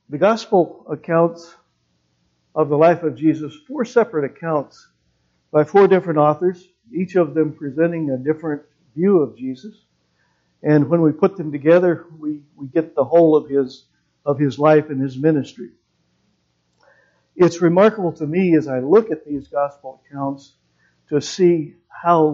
The gospel accounts of the life of Jesus, 4 separate accounts by 4 different authors, each of them presenting a different view of Jesus. And when we put them together, we get the whole of his life and his ministry. It's remarkable to me as I look at these gospel accounts to see how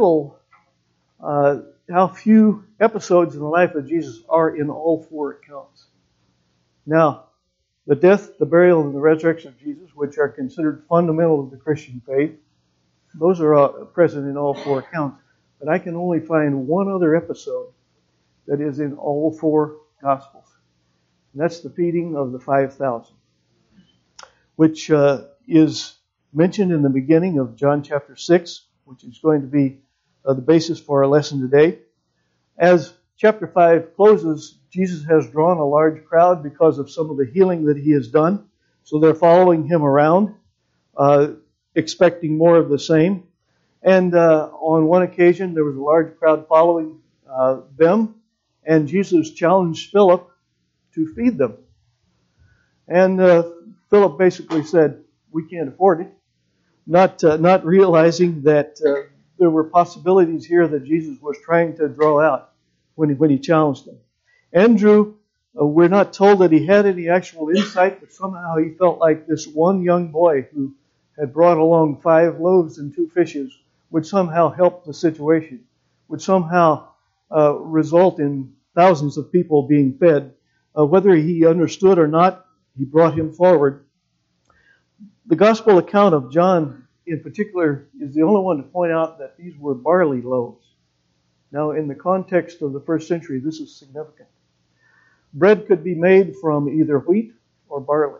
few episodes in the life of Jesus are in all 4 accounts. Now, the death, the burial, and the resurrection of Jesus, which are considered fundamental of the Christian faith, those are present in all 4 accounts. But I can only find one other episode that is in all 4 Gospels. And that's the feeding of the 5,000, which is mentioned in the beginning of John chapter 6, which is going to be the basis for our lesson today. As chapter 5 closes, Jesus has drawn a large crowd because of some of the healing that he has done. So they're following him around, expecting more of the same. And on one occasion, there was a large crowd following them, and Jesus challenged Philip to feed them. And Philip basically said, "We can't afford it," not realizing that there were possibilities here that Jesus was trying to draw out when he challenged them. Andrew, we're not told that he had any actual insight, but somehow he felt like this one young boy who had brought along 5 loaves and 2 fishes would somehow help the situation, would somehow result in thousands of people being fed. Whether he understood or not, he brought him forward. The gospel account of John in particular is the only one to point out that these were barley loaves. Now, in the context of the first century, this is significant. Bread could be made from either wheat or barley.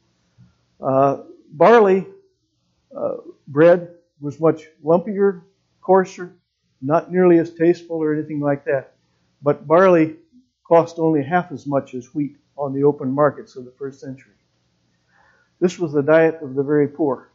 Barley bread was much lumpier, coarser, not nearly as tasteful or anything like that. But barley cost only half as much as wheat on the open markets of the first century. This was the diet of the very poor.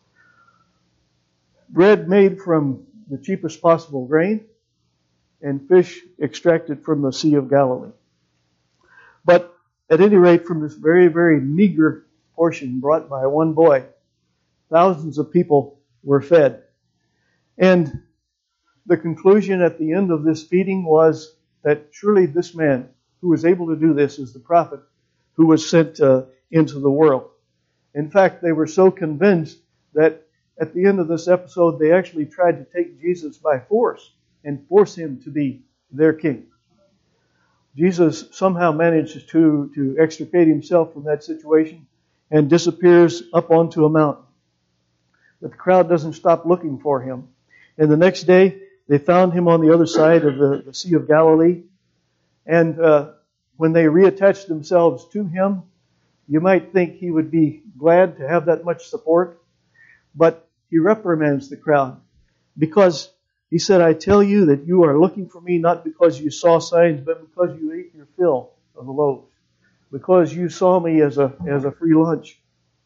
Bread made from the cheapest possible grain, and fish extracted from the Sea of Galilee. But at any rate, from this very, very meager portion brought by one boy, thousands of people were fed. And the conclusion at the end of this feeding was that surely this man who was able to do this is the prophet who was sent into the world. In fact, they were so convinced that at the end of this episode, they actually tried to take Jesus by force and force him to be their king. Jesus somehow manages to extricate himself from that situation and disappears up onto a mountain. But the crowd doesn't stop looking for him. And the next day, they found him on the other side of the Sea of Galilee. And when they reattached themselves to him, you might think he would be glad to have that much support. But he reprimands the crowd because he said, "I tell you that you are looking for me not because you saw signs, but because you ate your fill of the loaves, because you saw me as a free lunch."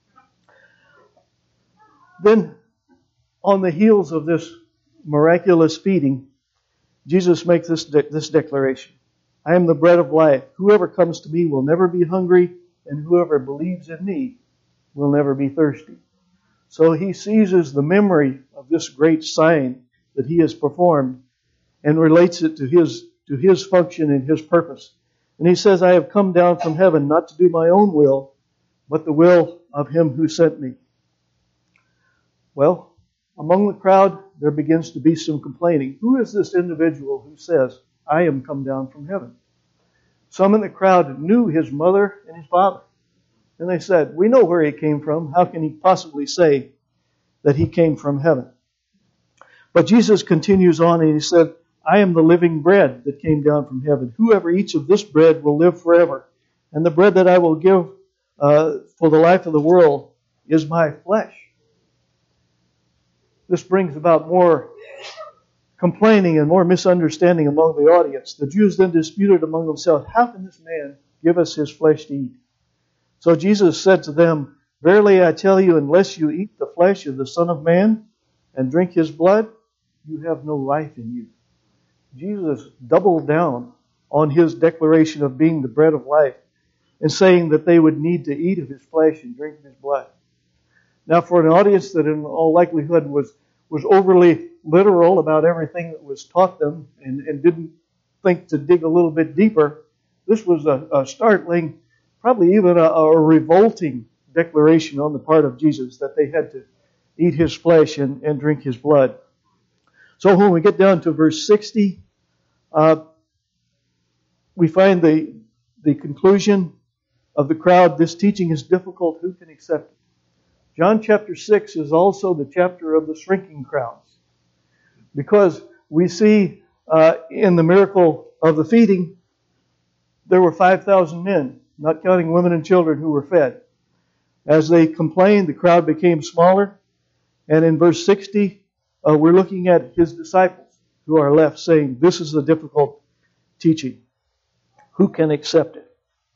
Then, on the heels of this miraculous feeding, Jesus makes this declaration: "I am the bread of life. Whoever comes to me will never be hungry, and whoever believes in me will never be thirsty." So he seizes the memory of this great sign that he has performed and relates it to his function and his purpose. And he says, "I have come down from heaven not to do my own will, but the will of him who sent me." Well, among the crowd, there begins to be some complaining. Who is this individual who says, "I am come down from heaven"? Some in the crowd knew his mother and his father. And they said, "We know where he came from. How can he possibly say that he came from heaven?" But Jesus continues on and he said, "I am the living bread that came down from heaven. Whoever eats of this bread will live forever. And the bread that I will give for the life of the world is my flesh." This brings about more complaining and more misunderstanding among the audience. The Jews then disputed among themselves, "How can this man give us his flesh to eat?" So Jesus said to them, "Verily I tell you, unless you eat the flesh of the Son of Man and drink his blood, you have no life in you." Jesus doubled down on his declaration of being the bread of life. and saying that they would need to eat of his flesh and drink of his blood. Now, for an audience that in all likelihood was overly literal about everything that was taught them and didn't think to dig a little bit deeper, this was a startling, probably even a revolting declaration on the part of Jesus that they had to eat his flesh and drink his blood. So when we get down to verse 60, we find the conclusion of the crowd. This teaching is difficult. Who can accept it? John chapter 6 is also the chapter of the shrinking crowds, because we see in the miracle of the feeding, there were 5,000 men, not counting women and children, who were fed. As they complained, the crowd became smaller. And in verse 60, we're looking at his disciples who are left saying, this is the difficult teaching. Who can accept it?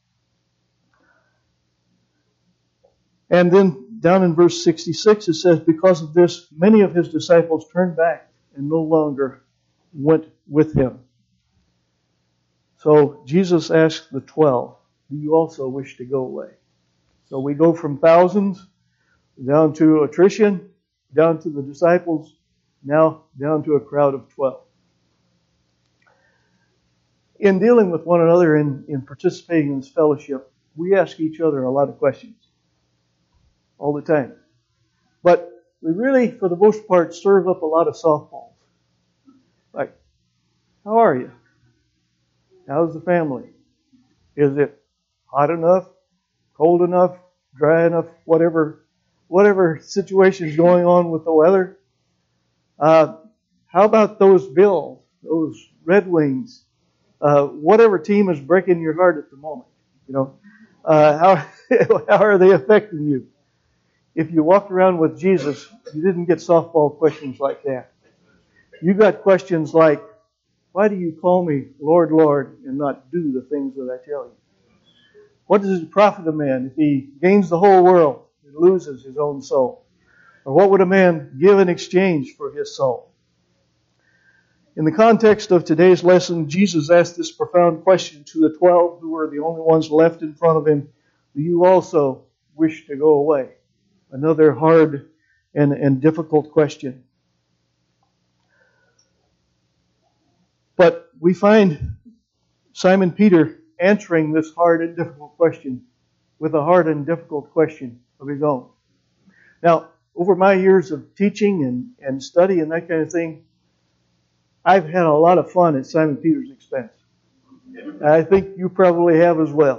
And then down in verse 66 it says, because of this, many of his disciples turned back and no longer went with him. So Jesus asked the 12, do you also wish to go away? So we go from thousands down to attrition, down to the disciples, now down to a crowd of 12. In dealing with one another, in participating in this fellowship, we ask each other a lot of questions all the time. But we really, for the most part, serve up a lot of softballs. Like, how are you? How's the family? Is it hot enough, cold enough, dry enough, whatever situation is going on with the weather? How about those Bills, those Red Wings, whatever team is breaking your heart at the moment? How are they affecting you? If you walked around with Jesus, you didn't get softball questions like that. You got questions like, why do you call me Lord, Lord, and not do the things that I tell you? What does it profit a man if he gains the whole world and loses his own soul? Or what would a man give in exchange for his soul? In the context of today's lesson, Jesus asked this profound question to the 12 who were the only ones left in front of him. Do you also wish to go away? Another hard and difficult question. But we find Simon Peter answering this hard and difficult question with a hard and difficult question of his own. Now, over my years of teaching and study and that kind of thing, I've had a lot of fun at Simon Peter's expense. I think you probably have as well.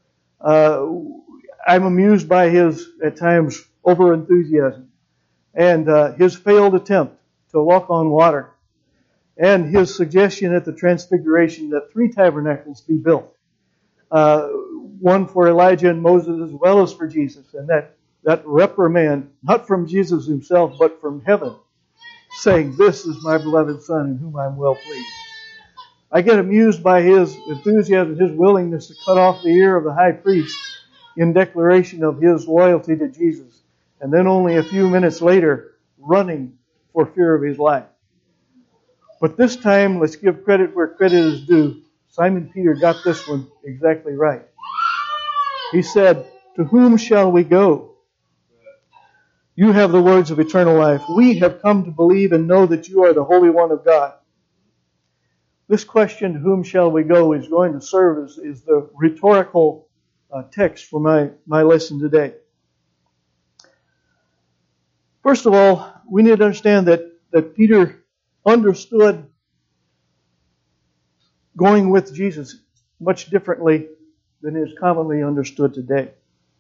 I'm amused by his, at times, over-enthusiasm and his failed attempt to walk on water and his suggestion at the Transfiguration that 3 tabernacles be built. One for Elijah and Moses as well as for Jesus. And that reprimand, not from Jesus himself, but from heaven, saying, this is my beloved Son in whom I'm well pleased. I get amused by his enthusiasm, his willingness to cut off the ear of the high priest in declaration of his loyalty to Jesus. And then only a few minutes later, running for fear of his life. But this time, let's give credit where credit is due. Simon Peter got this one exactly right. He said, to whom shall we go? You have the words of eternal life. We have come to believe and know that you are the Holy One of God. This question, to whom shall we go, is going to serve as the rhetorical text for my lesson today. First of all, we need to understand that Peter understood going with Jesus much differently than is commonly understood today.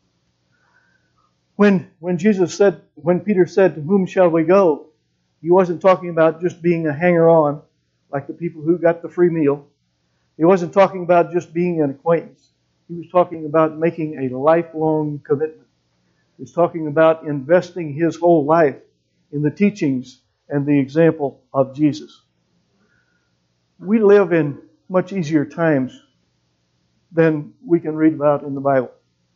When Peter said, to whom shall we go? He wasn't talking about just being a hanger-on, like the people who got the free meal. He wasn't talking about just being an acquaintance. He was talking about making a lifelong commitment. He was talking about investing his whole life in the teachings and the example of Jesus. We live in much easier times than we can read about in the Bible.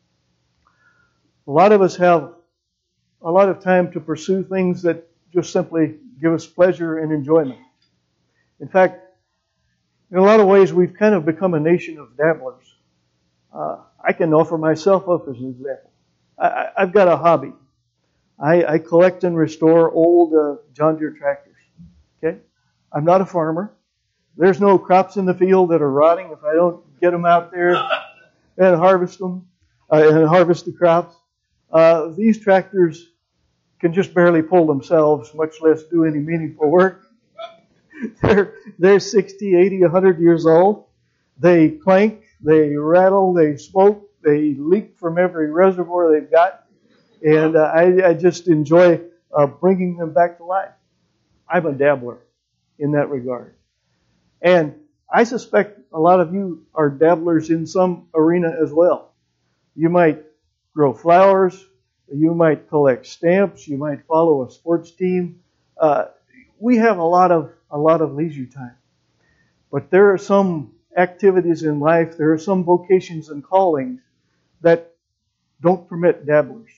A lot of us have a lot of time to pursue things that just simply give us pleasure and enjoyment. In fact, in a lot of ways, we've kind of become a nation of dabblers. I can offer myself up as an example. I've got a hobby. I collect and restore old John Deere tractors. Okay? I'm not a farmer. There's no crops in the field that are rotting if I don't get them out there and harvest them and harvest the crops. These tractors can just barely pull themselves, much less do any meaningful work. They're 60, 80, 100 years old. They clank, they rattle, they smoke, they leak from every reservoir they've got. And I just enjoy bringing them back to life. I'm a dabbler in that regard. And I suspect a lot of you are dabblers in some arena as well. You might grow flowers. You might collect stamps. You might follow a sports team. We have a lot of leisure time. But there are some activities in life, there are some vocations and callings that don't permit dabblers.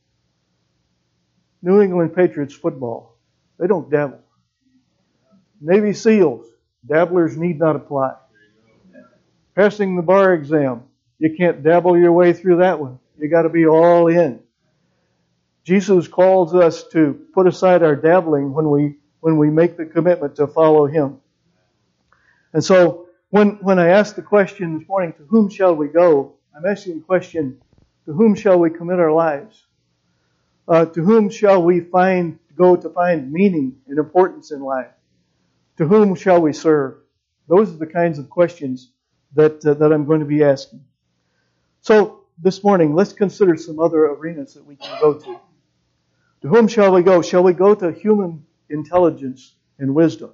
New England Patriots football, they don't dabble. Navy SEALs, dabblers need not apply. Passing the bar exam, you can't dabble your way through that one. You got to be all in. Jesus calls us to put aside our dabbling when we make the commitment to follow Him. And so when I asked the question this morning, to whom shall we go? I'm asking the question, to whom shall we commit our lives? To whom shall we go to find meaning and importance in life? To whom shall we serve? Those are the kinds of questions that I'm going to be asking. So this morning, let's consider some other arenas that we can go to. To whom shall we go? Shall we go to human intelligence and wisdom?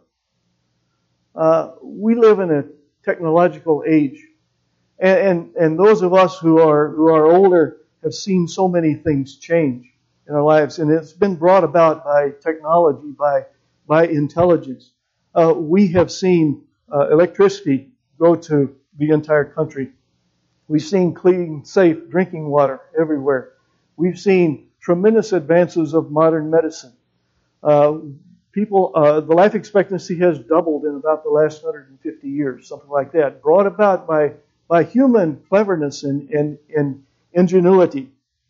We live in a technological age, and those of us who are older have seen so many things change in our lives, and it's been brought about by technology, by intelligence. We have seen electricity go to the entire country. We've seen clean, safe drinking water everywhere. We've seen tremendous advances of modern medicine. The life expectancy has doubled in about the last 150 years, something like that, brought about by human cleverness and ingenuity.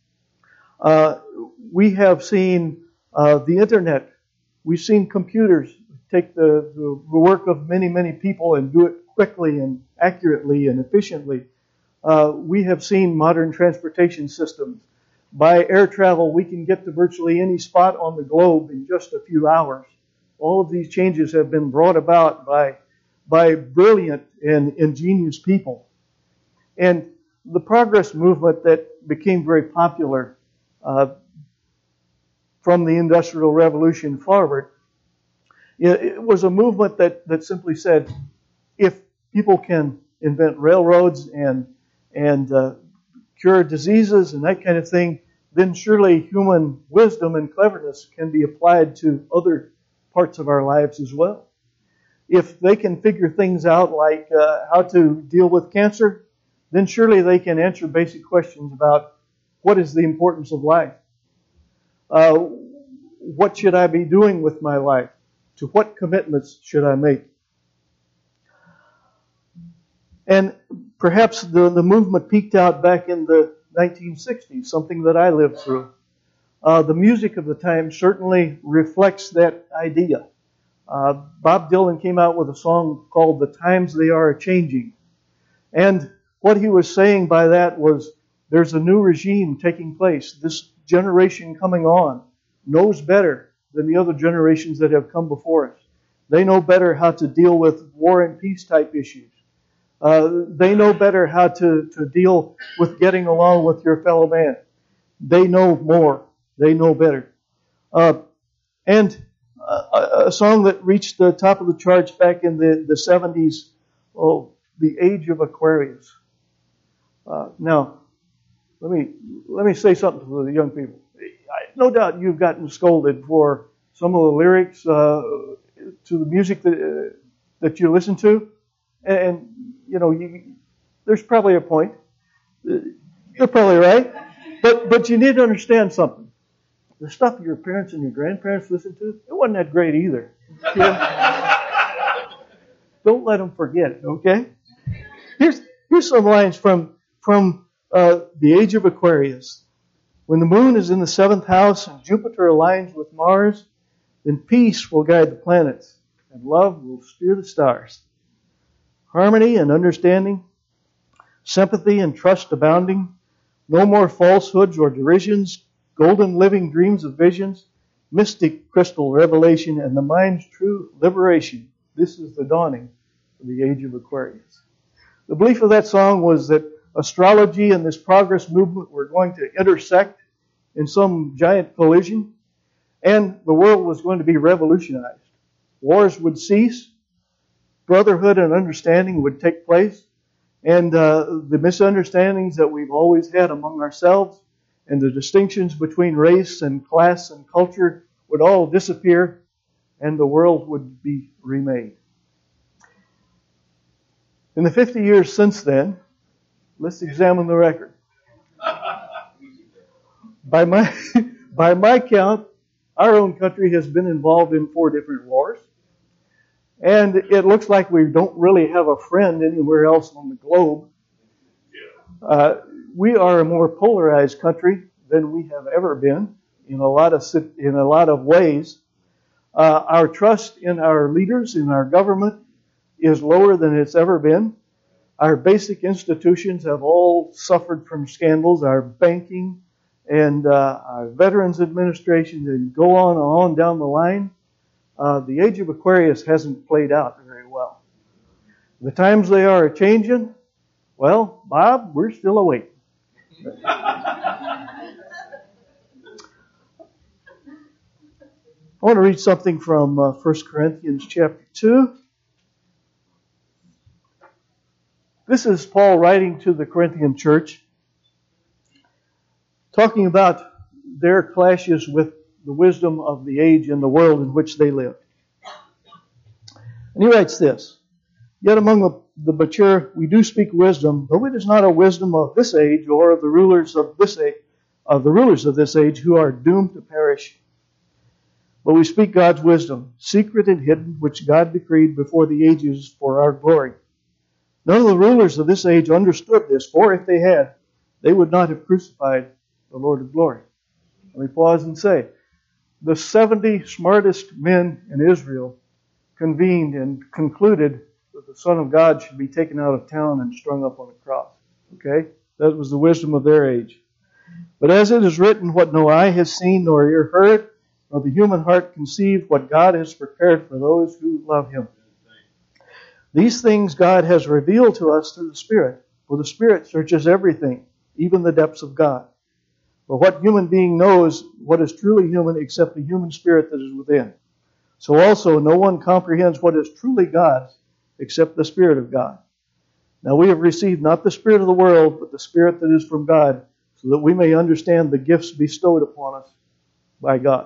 We have seen the internet. We've seen computers take the work of many, many people and do it quickly and accurately and efficiently. We have seen modern transportation systems. By air travel, we can get to virtually any spot on the globe in just a few hours. All of these changes have been brought about by brilliant and ingenious people. And the progress movement that became very popular from the Industrial Revolution forward, it was a movement that simply said, if people can invent railroads and cure diseases and that kind of thing, then surely human wisdom and cleverness can be applied to other parts of our lives as well. If they can figure things out like how to deal with cancer, then surely they can answer basic questions about what is the importance of life? What should I be doing with my life? To what commitments should I make? And perhaps the movement peaked out back in the 1960s, something that I lived through. The music of the time certainly reflects that idea. Bob Dylan came out with a song called "The Times They Are A-Changing." And what he was saying by that was, there's a new regime taking place. This generation coming on knows better than the other generations that have come before us. They know better how to deal with war and peace type issues. They know better how to deal with getting along with your fellow man. They know more. They know better. And a song that reached the top of the charts back in the 70s, The Age of Aquarius. Now, let me say something to the young people. No doubt you've gotten scolded for some of the lyrics to the music that you listen to. And you know, there's probably a point. You're probably right. But you need to understand something. The stuff your parents and your grandparents listened to, it wasn't that great either. Don't let them forget it, okay? Here's some lines from the age of Aquarius. When the moon is in the 7th house and Jupiter aligns with Mars, then peace will guide the planets and love will steer the stars. Harmony and understanding, sympathy and trust abounding, no more falsehoods or derisions, golden living dreams of visions, mystic crystal revelation, and the mind's true liberation. This is the dawning of the age of Aquarius. The belief of that song was that astrology and this progress movement were going to intersect in some giant collision, and the world was going to be revolutionized. Wars would cease, brotherhood and understanding would take place, and the misunderstandings that we've always had among ourselves and the distinctions between race and class and culture would all disappear, and the world would be remade. In the 50 years since then, let's examine the record. By my count, our own country has been involved in 4 different wars. And it looks like we don't really have a friend anywhere else on the globe. We are a more polarized country than we have ever been in a lot of ways. Our trust in our leaders, in our government, is lower than it's ever been. Our basic institutions have all suffered from scandals. Our banking and our Veterans Administration, and go on down the line. The age of Aquarius hasn't played out very well. The times they are changing, well, Bob, we're still awake. I want to read something from 1 Corinthians chapter 2. This is Paul writing to the Corinthian church, talking about their clashes with the wisdom of the age and the world in which they lived. And he writes this: Yet among the mature we do speak wisdom, though it is not a wisdom of this age or of the rulers of this age, who are doomed to perish. But we speak God's wisdom, secret and hidden, which God decreed before the ages for our glory. None of the rulers of this age understood this, for if they had, they would not have crucified the Lord of glory. Let me pause and say, the 70 smartest men in Israel convened and concluded that the Son of God should be taken out of town and strung up on a cross. Okay? That was the wisdom of their age. But as it is written, what no eye has seen, nor ear heard, nor the human heart conceived, what God has prepared for those who love Him. These things God has revealed to us through the Spirit, for the Spirit searches everything, even the depths of God. For what human being knows what is truly human except the human spirit that is within? So also no one comprehends what is truly God's except the Spirit of God. Now we have received not the spirit of the world, but the Spirit that is from God, so that we may understand the gifts bestowed upon us by God.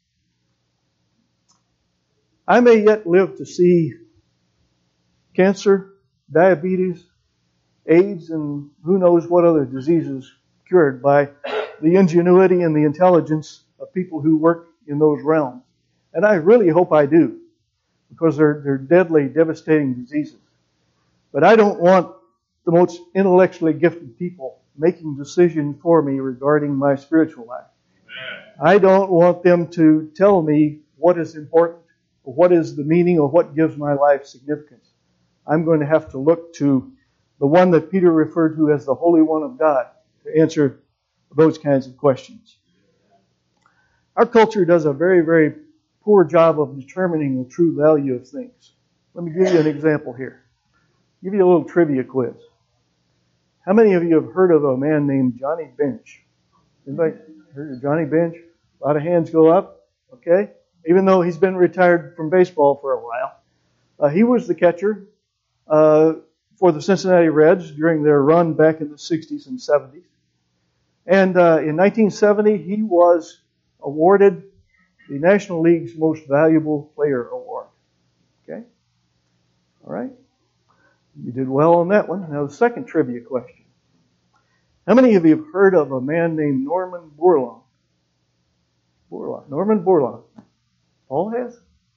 I may yet live to see cancer, diabetes, AIDS, and who knows what other diseases cured by the ingenuity and the intelligence of people who work in those realms. And I really hope I do, because they're deadly, devastating diseases. But I don't want the most intellectually gifted people making decisions for me regarding my spiritual life. I don't want them to tell me what is important, or what is the meaning, or what gives my life significance. I'm going to have to look to the one that Peter referred to as the Holy One of God to answer those kinds of questions. Our culture does a very, very poor job of determining the true value of things. Let me give you an example here. Give you a little trivia quiz. How many of you have heard of a man named Johnny Bench? Anybody heard of Johnny Bench? A lot of hands go up. Okay? Even though he's been retired from baseball for a while. He was the catcher for the Cincinnati Reds during their run back in the 60s and 70s. And in 1970, he was awarded the National League's Most Valuable Player Award. Okay? All right? You did well on that one. Now the second trivia question. How many of you have heard of a man named Norman Borlaug? Norman Borlaug. Paul has?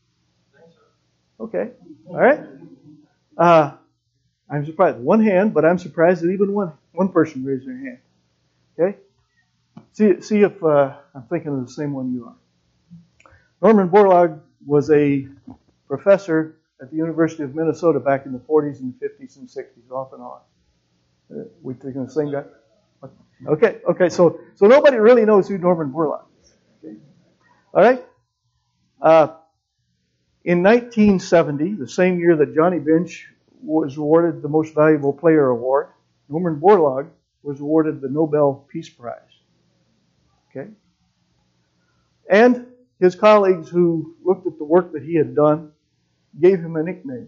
Okay. All right. I'm surprised. One hand, but I'm surprised that even one person raised their hand. Okay? See if I'm thinking of the same one you are. Norman Borlaug was a professor at the University of Minnesota back in the 40s and 50s and 60s, off and on. We thinking of the same guy? Okay. So nobody really knows who Norman Borlaug is. Okay. All right. In 1970, the same year that Johnny Bench was awarded the Most Valuable Player Award, Norman Borlaug was awarded the Nobel Peace Prize. Okay. And his colleagues who looked at the work that he had done gave him a nickname.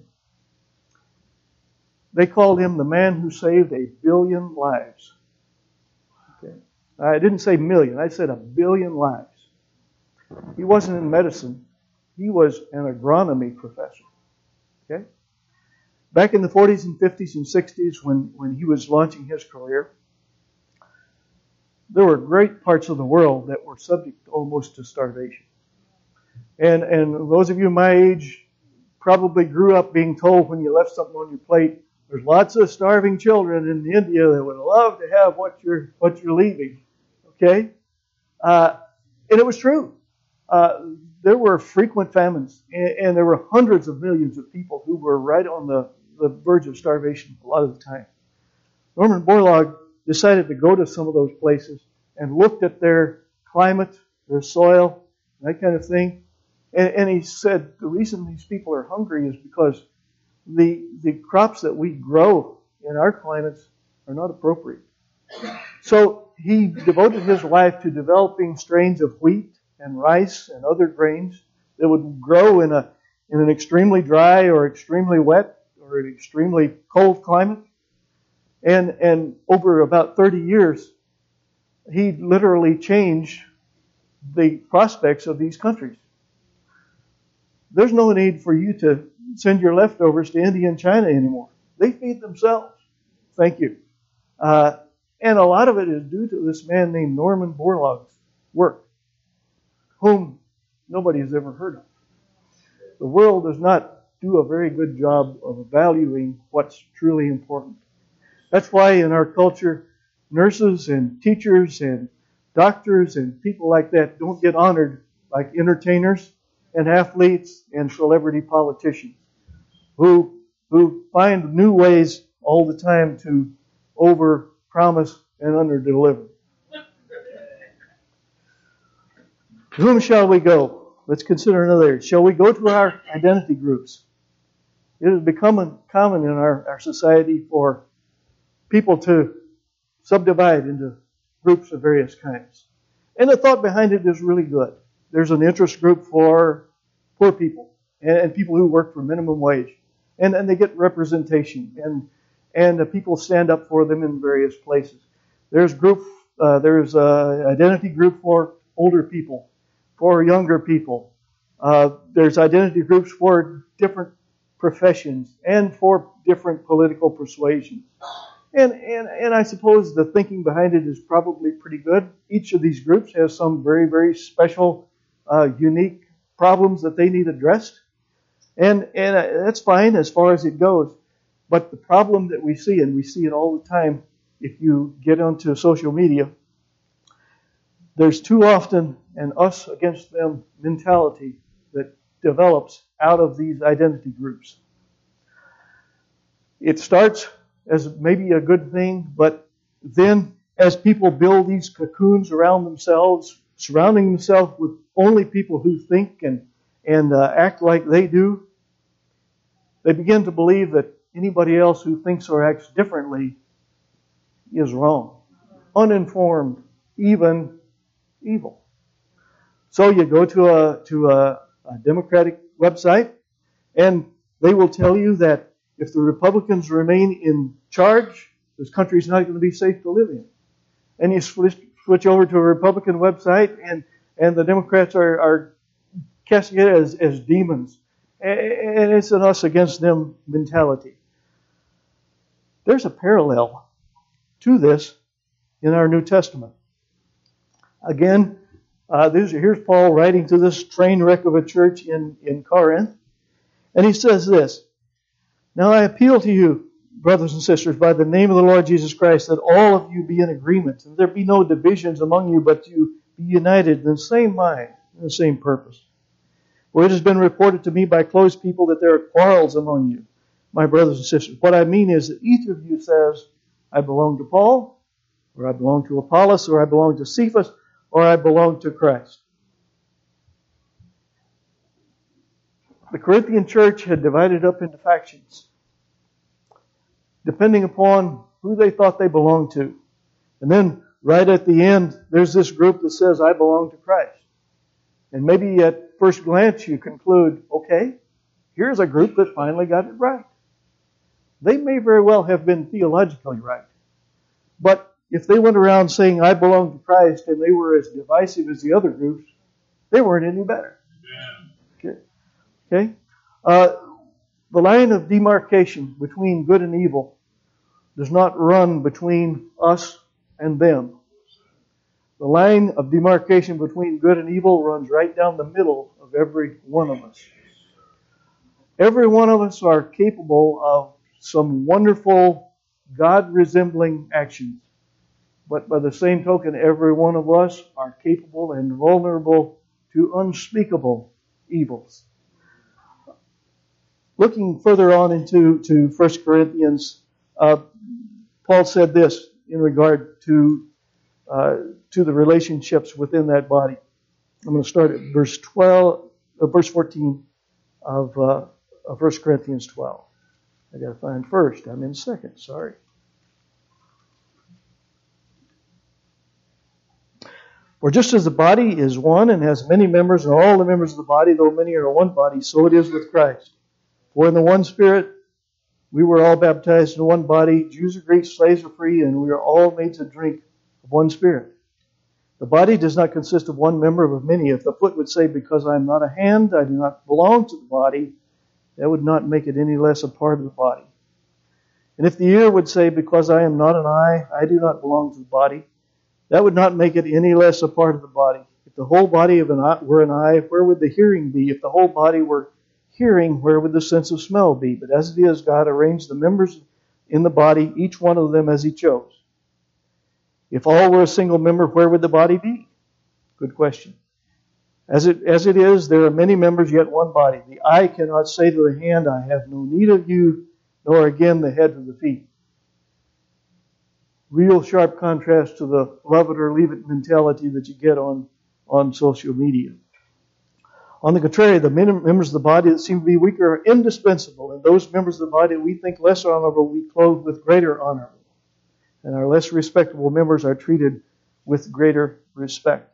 They called him the man who saved 1 billion lives. Okay. I didn't say million, I said 1 billion lives. He wasn't in medicine. He was an agronomy professor. Okay? Back in the 40s and 50s and 60s when he was launching his career, there were great parts of the world that were subject almost to starvation. And those of you my age probably grew up being told when you left something on your plate, there's lots of starving children in India that would love to have what you're leaving. Okay? And it was true. There were frequent famines, and there were hundreds of millions of people who were right on the verge of starvation a lot of the time. Norman Borlaug decided to go to some of those places and looked at their climate, their soil, that kind of thing. And he said the reason these people are hungry is because the crops that we grow in our climates are not appropriate. So he devoted his life to developing strains of wheat and rice and other grains that would grow in an extremely dry or extremely wet or an extremely cold climate. And over about 30 years, he literally changed the prospects of these countries. There's no need for you to send your leftovers to India and China anymore. They feed themselves. Thank you. And a lot of it is due to this man named Norman Borlaug's work, whom nobody has ever heard of. The world does not do a very good job of valuing what's truly important. That's why in our culture, nurses and teachers and doctors and people like that don't get honored like entertainers and athletes and celebrity politicians who find new ways all the time to over-promise and under-deliver. To whom shall we go? Let's consider another area. Shall we go to our identity groups? It has become common in our society for people to subdivide into groups of various kinds. And the thought behind it is really good. There's an interest group for poor people and people who work for minimum wage. And they get representation. And people stand up for them in various places. There's identity group for older people, for younger people. There's identity groups for different professions and for different political persuasions. And I suppose the thinking behind it is probably pretty good. Each of these groups has some very, very special, unique problems that they need addressed. And that's fine as far as it goes. But the problem that we see, and we see it all the time if you get onto social media, there's too often an us against them mentality that develops out of these identity groups. It starts as maybe a good thing, but then as people build these cocoons around themselves, surrounding themselves with only people who think and act like they do, they begin to believe that anybody else who thinks or acts differently is wrong, uninformed, even evil. So you go to a Democratic website, and they will tell you that if the Republicans remain in charge, this country is not going to be safe to live in. And you switch over to a Republican website, and the Democrats are casting it as demons. And it's an us against them mentality. There's a parallel to this in our New Testament. Again, here's Paul writing to this train wreck of a church in Corinth. And he says this, "Now I appeal to you, brothers and sisters, by the name of the Lord Jesus Christ, that all of you be in agreement, and there be no divisions among you, but you be united in the same mind and the same purpose. For it has been reported to me by close people that there are quarrels among you, my brothers and sisters. What I mean is that each of you says, I belong to Paul, or I belong to Apollos, or I belong to Cephas, or I belong to Christ. The Corinthian church had divided up into factions, depending upon who they thought they belonged to. And then right at the end, there's this group that says, I belong to Christ. And maybe at first glance you conclude, okay, here's a group that finally got it right. They may very well have been theologically right. But if they went around saying, I belong to Christ, and they were as divisive as the other groups, they weren't any better. Okay? The line of demarcation between good and evil does not run between us and them. The line of demarcation between good and evil runs right down the middle of every one of us. Every one of us are capable of some wonderful, God-resembling actions. But by the same token, every one of us are capable and vulnerable to unspeakable evils. Looking further on into 1 Corinthians, Paul said this in regard to the relationships within that body. I'm going to start at verse 14 of 1 Corinthians 12. I got to find first. I'm in second. Sorry. For just as the body is one and has many members, and all the members of the body, though many are one body, so it is with Christ. For in the one Spirit we were all baptized in one body, Jews or Greeks, slaves or free, and we are all made to drink of one Spirit. The body does not consist of one member, but of many. If the foot would say, because I am not a hand, I do not belong to the body, that would not make it any less a part of the body. And if the ear would say, because I am not an eye, I do not belong to the body, that would not make it any less a part of the body. If the whole body were an eye, where would the hearing be? If the whole body were hearing, where would the sense of smell be? But as it is, God arranged the members in the body, each one of them as He chose. If all were a single member, where would the body be? Good question. As it is, there are many members, yet one body. The eye cannot say to the hand, I have no need of you, nor again the head to the feet. Real sharp contrast to the love it or leave it mentality that you get on social media. On the contrary, the members of the body that seem to be weaker are indispensable, and those members of the body that we think less honorable, we clothe with greater honor. And our less respectable members are treated with greater respect.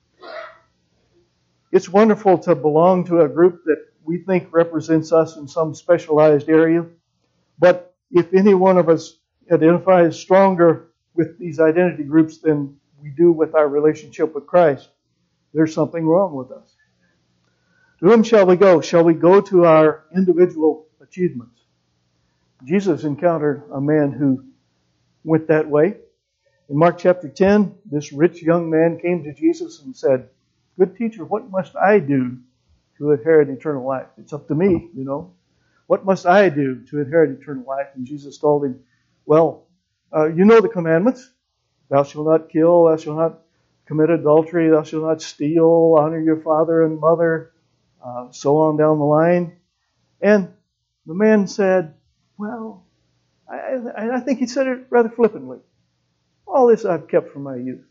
It's wonderful to belong to a group that we think represents us in some specialized area. But if any one of us identifies stronger with these identity groups than we do with our relationship with Christ, there's something wrong with us. To whom shall we go? Shall we go to our individual achievements? Jesus encountered a man who went that way. In Mark chapter 10, this rich young man came to Jesus and said, Good teacher, what must I do to inherit eternal life? It's up to me, you know. What must I do to inherit eternal life? And Jesus told him, well, you know the commandments. Thou shalt not kill, thou shalt not commit adultery, thou shalt not steal, honor your father and mother, so on down the line. And the man said, well, I think he said it rather flippantly. All this I've kept from my youth.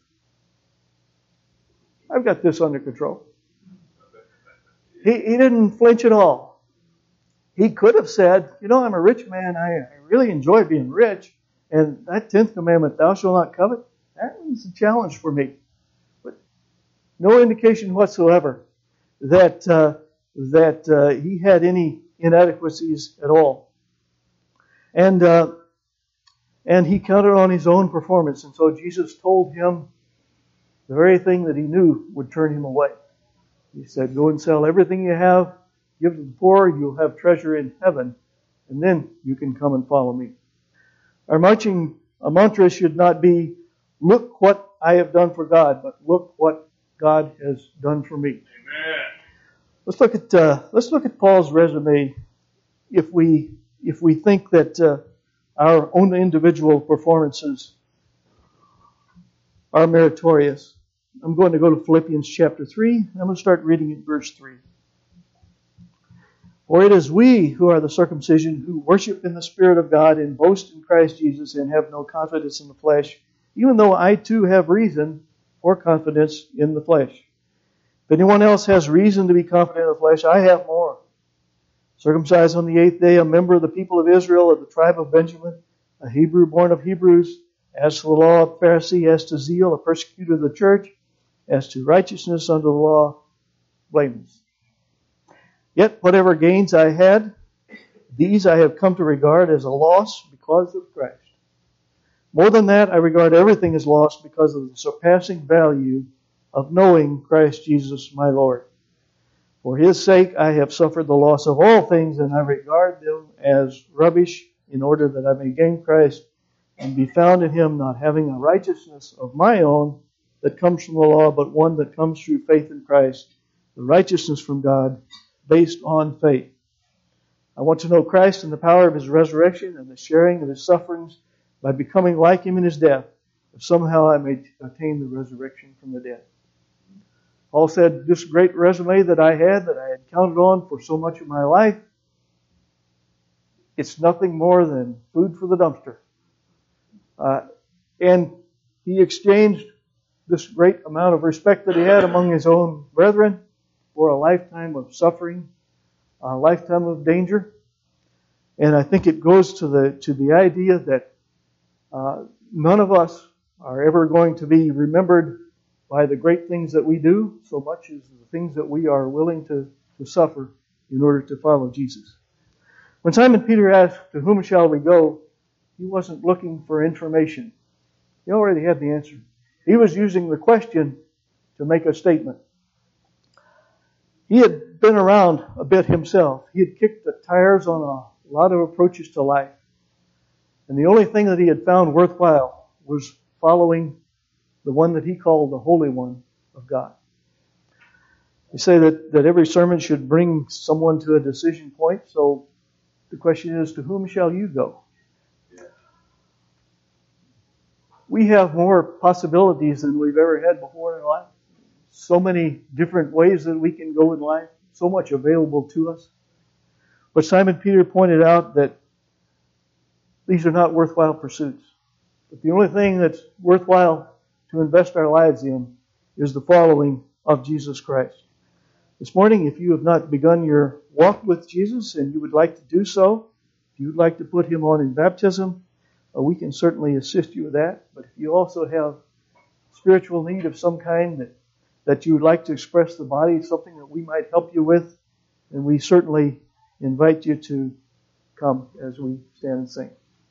I've got this under control. He didn't flinch at all. He could have said, you know, I'm a rich man. I really enjoy being rich. And that 10th commandment, thou shalt not covet, that was a challenge for me. But no indication whatsoever that he had any inadequacies at all. And he counted on his own performance. And so Jesus told him the very thing that he knew would turn him away. He said, go and sell everything you have, give to the poor, you'll have treasure in heaven, and then you can come and follow me. Our mantra should not be, look what I have done for God, but look what God has done for me. Amen. Let's look at Paul's resume if we think that our own individual performances are meritorious. I'm going to go to Philippians chapter 3. I'm going to start reading at verse 3. For it is we who are the circumcision, who worship in the Spirit of God and boast in Christ Jesus and have no confidence in the flesh, even though I too have reason for confidence in the flesh. If anyone else has reason to be confident in the flesh, I have more. Circumcised on the 8th day, a member of the people of Israel, of the tribe of Benjamin, a Hebrew born of Hebrews, as to the law, a Pharisee, as to zeal, a persecutor of the church, as to righteousness under the law, blameless. Yet whatever gains I had, these I have come to regard as a loss because of Christ. More than that, I regard everything as loss because of the surpassing value of knowing Christ Jesus my Lord. For His sake I have suffered the loss of all things, and I regard them as rubbish, in order that I may gain Christ and be found in Him, not having a righteousness of my own that comes from the law, but one that comes through faith in Christ, the righteousness from God based on faith. I want to know Christ and the power of His resurrection and the sharing of His sufferings by becoming like Him in His death, if somehow I may attain the resurrection from the dead. Paul said, this great resume that I had counted on for so much of my life, it's nothing more than food for the dumpster. And he exchanged this great amount of respect that he had among his own brethren for a lifetime of suffering, a lifetime of danger. And I think it goes to the idea that none of us are ever going to be remembered by the great things that we do so much as the things that we are willing to suffer in order to follow Jesus. When Simon Peter asked, to whom shall we go? He wasn't looking for information. He already had the answer. He was using the question to make a statement. He had been around a bit himself. He had kicked the tires on a lot of approaches to life. And the only thing that he had found worthwhile was following the one that he called the Holy One of God. You say that every sermon should bring someone to a decision point. So the question is, to whom shall you go? We have more possibilities than we've ever had before in life. So many different ways that we can go in life. So much available to us. But Simon Peter pointed out that these are not worthwhile pursuits. But the only thing that's worthwhile to invest our lives in is the following of Jesus Christ. This morning, if you have not begun your walk with Jesus and you would like to do so, if you would like to put Him on in baptism, we can certainly assist you with that. But if you also have spiritual need of some kind that you would like to express the body, something that we might help you with, then we certainly invite you to come as we stand and sing.